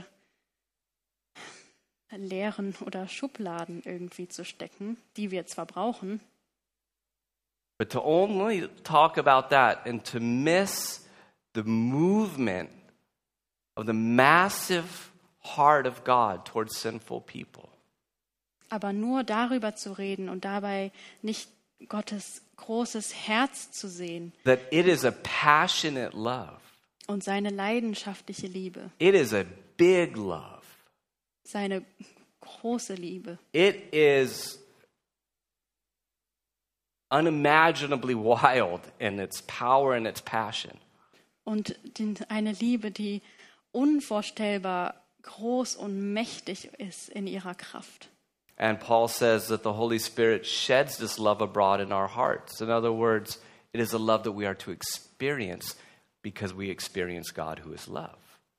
Lehren oder Schubladen irgendwie zu stecken, die wir zwar brauchen, But to only talk about that and to miss the movement of the massive heart of God towards sinful people. aber nur darüber zu reden und dabei nicht Gottes großes Herz zu sehen That it is a passionate love. und seine leidenschaftliche Liebe, It is a big love. seine große Liebe. It is unimaginably wild in its power and its passion. Und eine Liebe, die unvorstellbar groß und mächtig ist in ihrer Kraft. And Paul says that the Holy Spirit sheds this love abroad in our hearts. In other words, it is a love that we are to experience because we experience God who is love.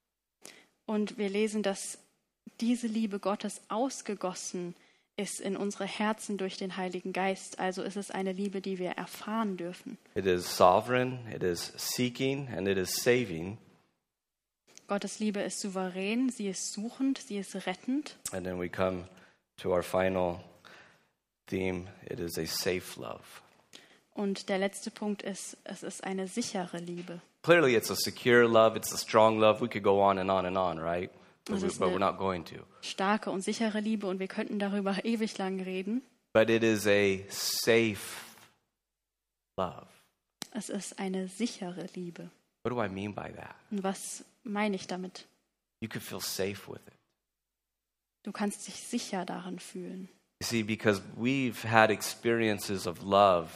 Und wir lesen, dass diese Liebe Gottes ausgegossen ist in unsere Herzen durch den Heiligen Geist. Also ist es eine Liebe, die wir erfahren dürfen. It is sovereign, it is seeking, and it is saving. Gottes Liebe ist souverän, sie ist suchend, sie ist rettend. And then we come to our final theme. It is a safe love. Und der letzte Punkt ist, es ist eine sichere Liebe. Clearly, it's a secure love. It's a strong love. We could go on and on, right? Das ist But we're eine not going to. starke und sichere Liebe und wir könnten darüber ewig lang reden. But it is a safe love. Es ist eine sichere Liebe. What do I mean by that? Und was meine ich damit? You could feel safe with it. Du kannst dich sicher darin fühlen. You see, because we've had experiences of love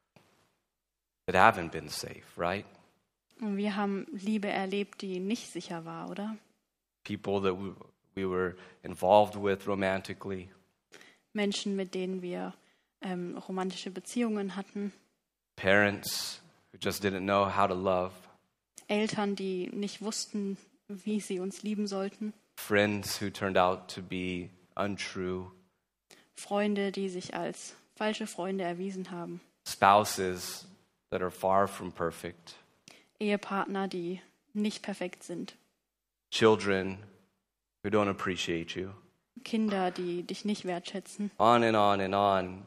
that haven't been safe, right? Und wir haben Liebe erlebt, die nicht sicher war, oder? People that we were involved with romantically, Menschen, mit denen wir romantische Beziehungen hatten. parents who just didn't know how to love, Eltern, die nicht wussten, wie sie uns lieben sollten. friends who turned out to be untrue, Freunde, die sich als falsche Freunde erwiesen haben. spouses that are far from perfect, Ehepartner, die nicht perfekt sind. children who don't appreciate you, Kinder, die dich nicht wertschätzen. on and on and on.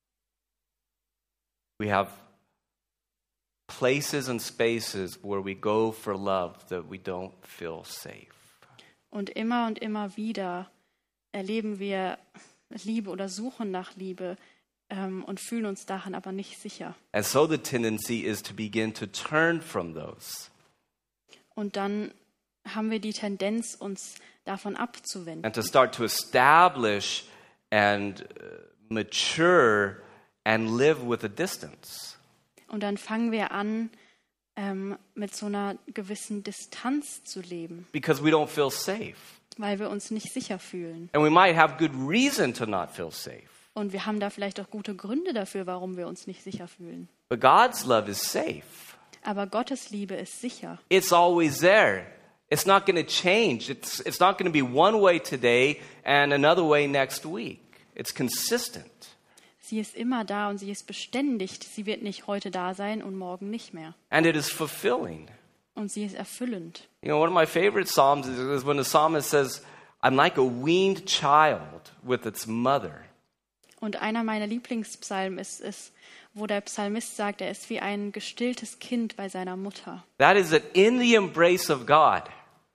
We have places and spaces where we go for love that we don't feel safe. Und immer wieder erleben wir Liebe oder suchen nach Liebe und fühlen uns darin aber nicht sicher. And so the tendency is to begin to turn from those Und dann haben wir die Tendenz, uns davon abzuwenden and to start to establish and mature and live with a distance. Und dann fangen wir an, mit so einer gewissen Distanz zu leben, Because we don't feel safe. weil wir uns nicht sicher fühlen. And we might have good reason to not feel safe. Und wir haben da vielleicht auch gute Gründe dafür, warum wir uns nicht sicher fühlen. But God's love is safe. Aber Gottes Liebe ist sicher. It's always there. It's not going to change. It's not going to be one way today and another way next week. It's consistent. Sie ist immer da und sie ist beständig. Sie wird nicht heute da sein und morgen nicht mehr. And it is fulfilling. Und sie ist erfüllend. You know, one of my favorite Psalms is when the psalmist says, I'm like a weaned child with its mother. Und einer meiner Lieblingspsalmen ist, wo der Psalmist sagt, er ist wie ein gestilltes Kind bei seiner Mutter. That is that in the embrace of God,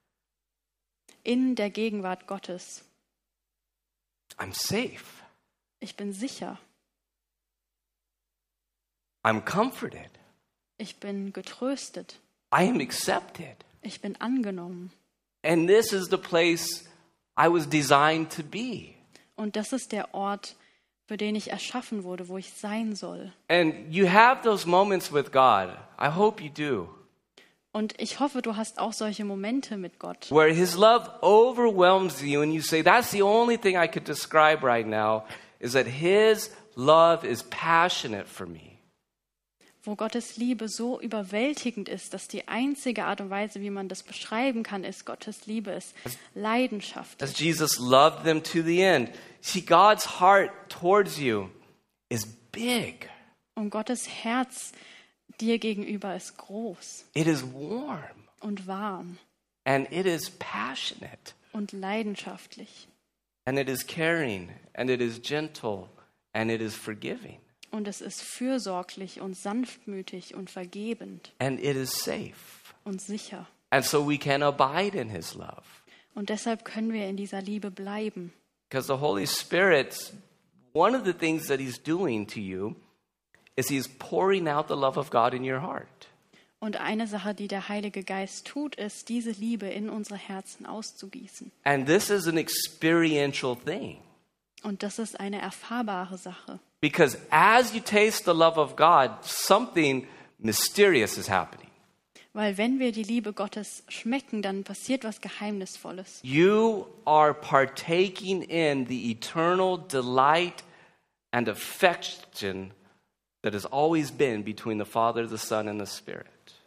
In der Gegenwart Gottes. I'm safe. Ich bin sicher. I'm comforted. Ich bin getröstet. I am accepted. Ich bin angenommen. And this is the place I was designed to be. Und das ist der Ort, für den ich erschaffen wurde, wo ich sein soll. And you have those moments with God. I hope you do. Und ich hoffe, du hast auch solche Momente mit Gott, Where his love overwhelms you and you say, that's the only thing I could describe right now, is that his love is passionate for me. wo Gottes Liebe so überwältigend ist, dass die einzige Art und Weise, wie man das beschreiben kann, ist, Gottes Liebe ist Leidenschaft. As Jesus loved them to the end. See, God's heart towards you is big. Und Gottes Herz dir gegenüber ist groß It is warm und warm and it is passionate und leidenschaftlich. and it is caring and it is gentle and it is forgiving Und es ist fürsorglich und sanftmütig und vergebend and it is safe. und sicher. And so we can abide in his love. Und deshalb können wir in dieser Liebe bleiben. Because the Holy Spirit, one of the things that he's doing to you is he's pouring out the love of God in your heart. Und eine Sache, die der Heilige Geist tut, ist, diese Liebe in unsere Herzen auszugießen. And this is an experiential thing. Und das ist eine erfahrbare Sache. Because as you taste the love of God, something mysterious is happening. Weil wenn wir die Liebe Gottes schmecken, dann passiert was Geheimnisvolles. You are partaking in the eternal delight and affection that has always been between the Father, the Son, and the Spirit.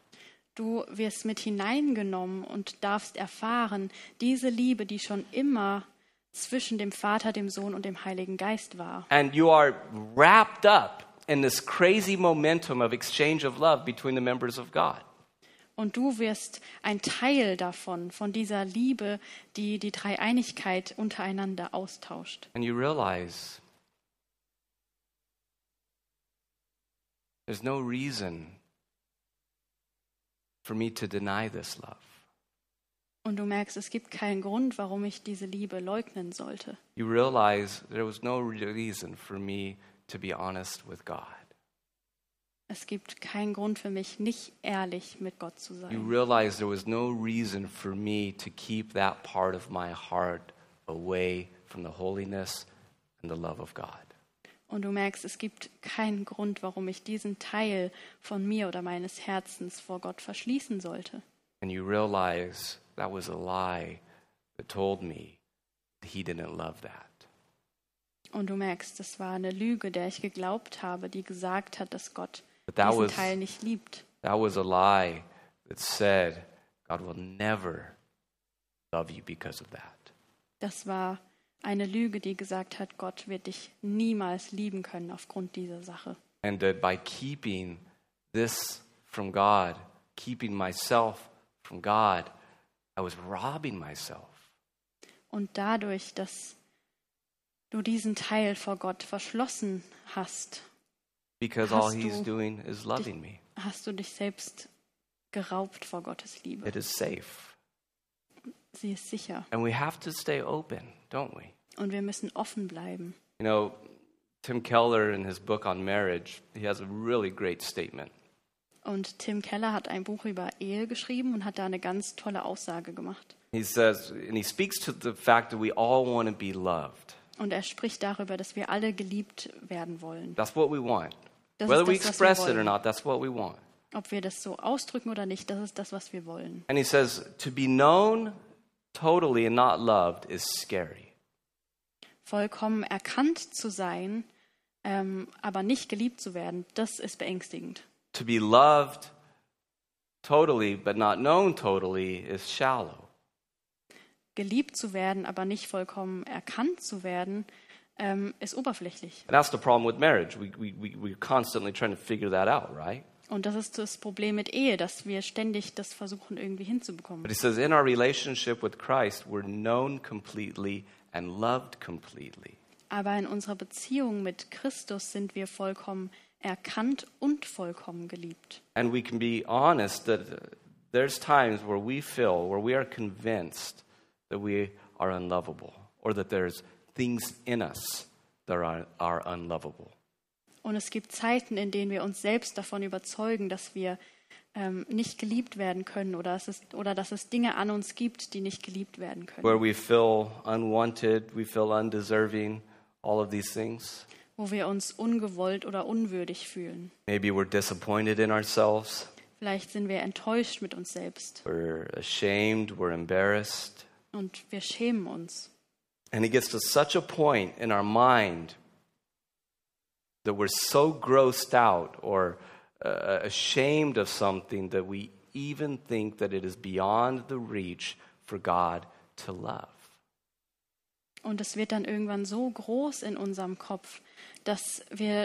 Du wirst mit hineingenommen und darfst erfahren, diese Liebe, die schon immer zwischen dem Vater, dem Sohn und dem Heiligen Geist war. And you are wrapped up in this crazy momentum of exchange of love between the members of God. Und du wirst ein Teil davon, von dieser Liebe, die die Dreieinigkeit untereinander austauscht. And you realize there's no reason for me to deny this love. Und du merkst, es gibt keinen Grund, warum ich diese Liebe leugnen sollte. You realize there was no reason for me to be honest with God. Es gibt keinen Grund für mich, nicht ehrlich mit Gott zu You sein. realize there was no reason for me to keep that part of my heart away from the holiness and the love of God. Und du merkst, es gibt keinen Grund, warum ich diesen Teil von mir oder meines Herzens vor Gott verschließen sollte. And you realize that was a lie that told me that he didn't love that. Und du merkst, das war eine Lüge, der ich geglaubt habe, die gesagt hat, dass Gott But that diesen was Teil nicht liebt. that was a lie that said God will never love you because of that. Das war eine Lüge, die gesagt hat, Gott wird dich niemals lieben können aufgrund dieser Sache. And that by keeping this from God, keeping myself from God, I was robbing myself. Und dadurch, dass du diesen Teil vor Gott verschlossen hast, Because all Hast he's du doing is loving me. hast du dich selbst geraubt vor Gottes Liebe. It is safe. Sie ist sicher. And we have to stay open, don't we? Und wir müssen offen bleiben. You know, Tim Keller in his book on marriage, he has a really great statement. Und Tim Keller hat ein Buch über Ehe geschrieben und hat da eine ganz tolle Aussage gemacht. He says, and he speaks to the fact that we all want to be loved. Und er spricht darüber, dass wir alle geliebt werden wollen. That's what we want. Das Whether ist we das, was wir express it or wollen. not, that's what we want. Ob wir das so ausdrücken oder nicht, das ist das, was wir wollen. And he says, to be known totally and not loved is scary. Vollkommen erkannt zu sein, aber nicht geliebt zu werden, das ist beängstigend. To be loved totally but not known totally is shallow. Geliebt zu werden, aber nicht vollkommen erkannt zu werden, ist oberflächlich. And that's the problem with marriage. We're constantly trying to figure that out, right? Und das ist das Problem mit Ehe, dass wir ständig das versuchen, irgendwie hinzubekommen. But he says, in our relationship with Christ, we're known completely and loved completely. Aber in unserer Beziehung mit Christus sind wir vollkommen erkannt und vollkommen geliebt. And we can be honest that there's times where we are convinced that we are unlovable, or that there's things in us that are unlovable. Und es gibt Zeiten, in denen wir uns selbst davon überzeugen, dass wir nicht geliebt werden können oder dass es Dinge an uns gibt, die nicht geliebt werden können. Where we feel unwanted, we feel undeserving, all of these things. Wo wir uns ungewollt oder unwürdig fühlen. Maybe we're disappointed in ourselves. Vielleicht sind wir enttäuscht mit uns selbst. We're ashamed, we're embarrassed. Und wir schämen uns. And it gets to such a point in our mind that we're so grossed out or ashamed of something that we even think that it is beyond the reach for God to love. Und es wird dann irgendwann so groß in unserem Kopf, dass wir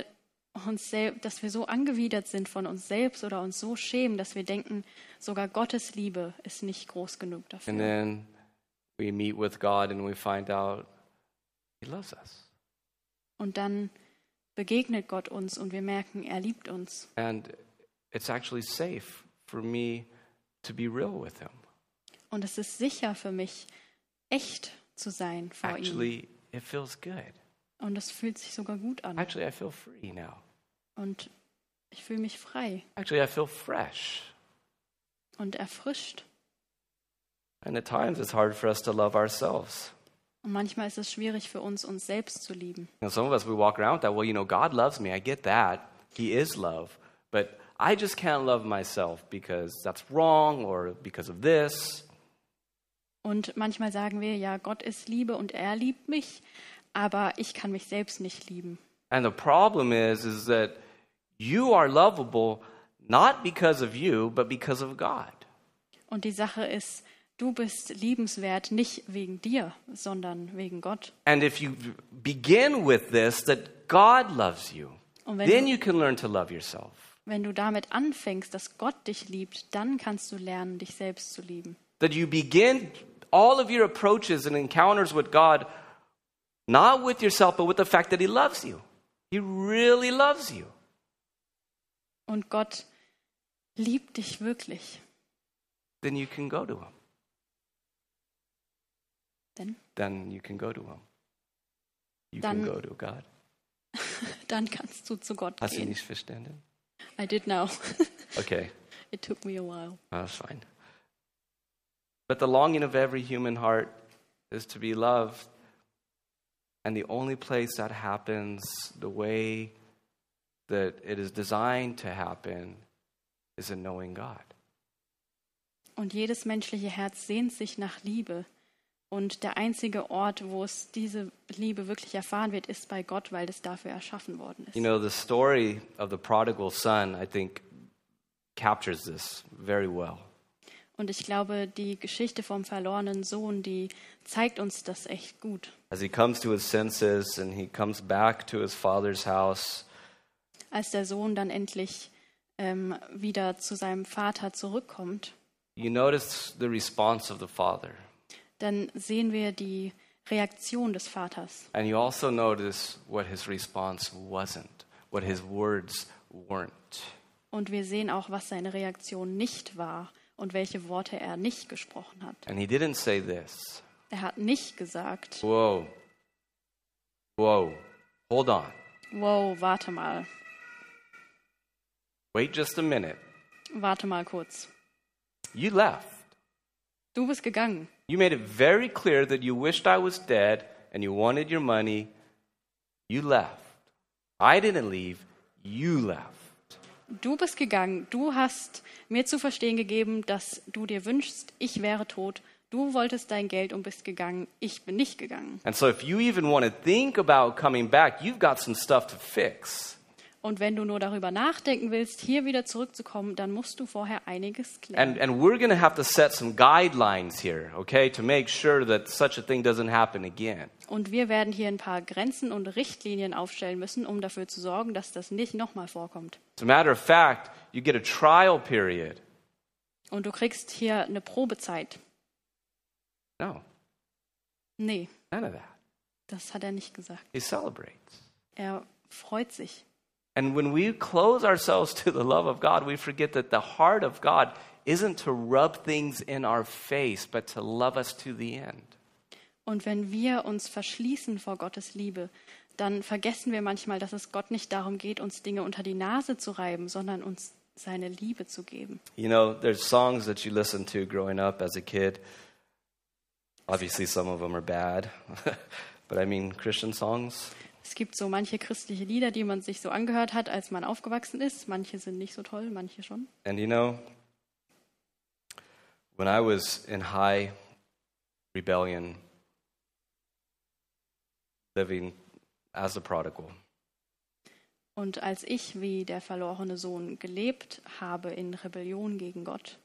so angewidert sind von uns selbst oder uns so schämen, dass wir denken, sogar Gottes Liebe ist nicht groß genug dafür. And then we meet with God and we find out He loves us. Und dann begegnet Gott uns und wir merken, er liebt uns. And it's actually safe for me to be real with Him. Und es ist sicher für mich, echt zu sein vor ihm. Actually, it feels good. Und es fühlt sich sogar gut an. Actually, I feel free now. Und ich fühle mich frei Actually, I feel fresh. und erfrischt. And at times it's hard for us to love ourselves. Und manchmal ist es schwierig für uns, uns selbst zu lieben. Some of us, we walk around with that, well, God loves me. I get that. He is love. But I just can't love myself because that's wrong or because of this. Und manchmal sagen wir, ja, Gott ist Liebe und er liebt mich, aber ich kann mich selbst nicht lieben. And the problem is that you are lovable not because of you, but because of God. Und die Sache ist, du bist liebenswert nicht wegen dir, sondern wegen Gott. And if you begin with this, that God loves you, Und then you can learn to love yourself. wenn du damit anfängst, dass Gott dich liebt, dann kannst du lernen, dich selbst zu lieben. That you begin all of your approaches and encounters with God, not with yourself, but with the fact that He loves you. He really loves you. Und Gott liebt dich wirklich. Then you can go to Him. Denn Then you can go to Him. You Dann- can go to God. dann kannst du zu Gott Hast du gehen. nicht verstanden? I did now. Okay, It took me a while. that's fine. But the longing of every human heart is to be loved. And the only place that happens the way that it is designed to happen is in knowing God. Und jedes menschliche Herz sehnt sich nach Liebe. Und der einzige Ort, wo es diese Liebe wirklich erfahren wird, ist bei Gott, weil es dafür erschaffen worden ist. You know, the story of the prodigal son, I think, captures this very well. Und ich glaube, die Geschichte vom verlorenen Sohn, die zeigt uns das echt gut. As he comes to his senses and he comes back to his father's house, Als der Sohn dann endlich wieder zu seinem Vater zurückkommt, you notice the response of the father. dann sehen wir die Reaktion des Vaters. And you also notice what his response wasn't, what his words weren't. Und wir sehen auch, was seine Reaktion nicht war und welche Worte er nicht gesprochen hat. And he didn't say this. Er hat nicht gesagt, Whoa, hold on. wow, warte mal kurz. You left. Du bist gegangen. You made it very clear that you wished I was dead and you wanted your money. You left. I didn't leave. You left. Du bist gegangen. Du hast mir zu verstehen gegeben, dass du dir wünschst, ich wäre tot. Du wolltest dein Geld und bist gegangen. Ich bin nicht gegangen. And so if you even want to think about coming back, you've got some stuff to fix. Und wenn du nur darüber nachdenken willst, hier wieder zurückzukommen, dann musst du vorher einiges klären. And we're going to have to set some guidelines here, okay, to make sure that such a thing doesn't happen again. Und wir werden hier ein paar Grenzen und Richtlinien aufstellen müssen, um dafür zu sorgen, dass das nicht nochmal vorkommt. As a matter of fact, you get a trial period. Und du kriegst hier eine Probezeit. No, Nee, none of that. Das hat er nicht gesagt. He celebrates. Er freut sich. And when we close ourselves to the love of God, we forget that the heart of God isn't to rub things in our face, but to love us to the end. Und wenn wir uns verschließen vor Gottes Liebe, dann vergessen wir manchmal, dass es Gott nicht darum geht, uns Dinge unter die Nase zu reiben, sondern uns seine Liebe zu geben. You know, there's songs that you listen to growing up as a kid. Obviously, some of them are bad, but I mean Christian songs. Es gibt so manche christliche Lieder, die man sich so angehört hat, als man aufgewachsen ist. Manche sind nicht so toll, manche schon. And you know, when I was in high rebellion, living as a prodigal, Und als ich wie der verlorene Sohn gelebt habe in Rebellion gegen Gott,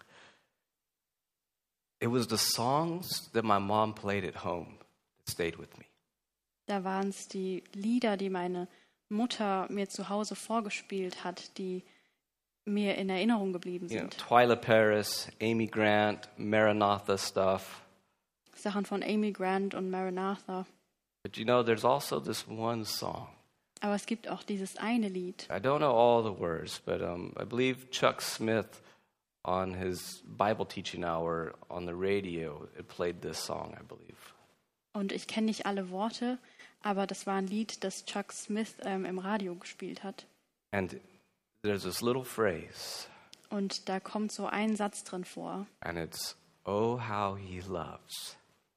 it was the songs that my mom played at home that stayed with me. da waren es die Lieder, die meine Mutter mir zu Hause vorgespielt hat, die mir in Erinnerung geblieben You know, sind. Twyla Paris, Amy Grant, Maranatha stuff. Sachen von Amy Grant und Maranatha. But you know, there's also this one song. Aber es gibt auch dieses eine Lied. I don't know all the words, but I believe Chuck Smith on his Bible teaching hour on the radio, it played this song, I believe. Und ich kenne nicht alle Worte, aber das war ein Lied, das Chuck Smith im Radio gespielt hat. And there's this little phrase, Und da kommt so ein Satz drin vor. and it's, oh, how he loves.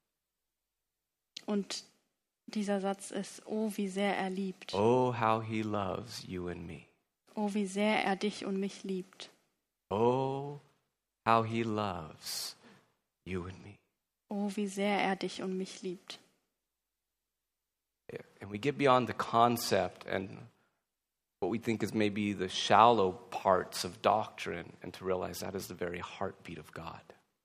Und dieser Satz ist, oh, wie sehr er liebt. Oh, how he loves you and me. Oh, wie sehr er dich und mich liebt. Oh, how he loves you and me. Oh, wie sehr er dich und mich liebt. And we get beyond the concept and what we think is maybe the shallow parts of doctrine and to realize that is the very heartbeat of God.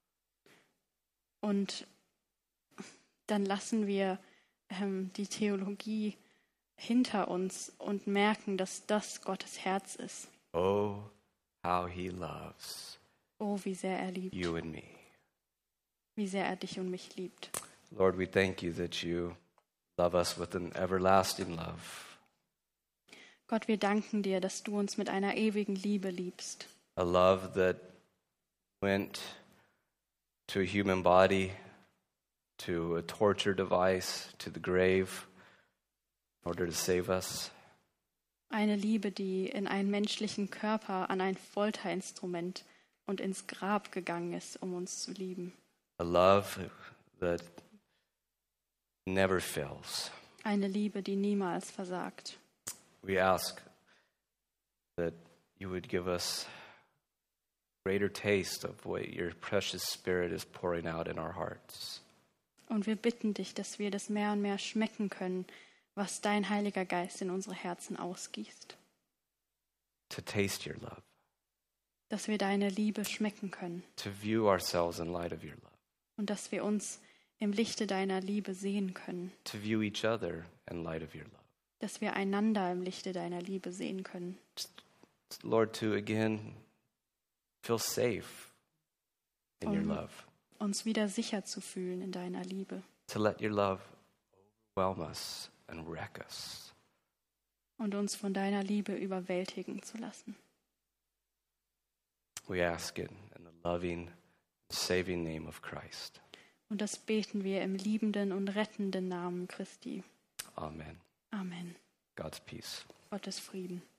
Und dann lassen wir die Theologie hinter uns und merken, dass das Gottes Herz ist. Oh, how he loves Oh, wie sehr er liebt. you and me. Wie sehr er dich und mich liebt. Lord, we thank you that you love us with an everlasting love, Gott, wir danken dir, dass du uns mit einer ewigen Liebe liebst. a love that went to a human body, to a torture device, to the grave in order to save us. Eine Liebe, die in einen menschlichen Körper, an ein Folterinstrument und ins Grab gegangen ist, um uns zu lieben. A love that never fails. Eine Liebe, die niemals versagt. We ask that you would give us greater taste of what your precious Spirit is pouring out in our hearts. Und wir bitten dich, dass wir das mehr und mehr schmecken können, was dein Heiliger Geist in unsere Herzen ausgießt. To taste your love, Dass wir deine Liebe schmecken können. to view ourselves in light of your love, Und dass wir uns im Lichte deiner Liebe sehen können. to view each other in light of your love. Dass wir einander im Lichte deiner Liebe sehen können. Lord, to again feel safe in your love, Uns wieder sicher zu fühlen in deiner Liebe. to let your love overwhelm us and wreck us. Und uns von deiner Liebe überwältigen zu lassen. We ask it in the loving, saving name of Christ. Und das beten wir im liebenden und rettenden Namen Christi. Amen. Amen. God's peace. Gottes Frieden.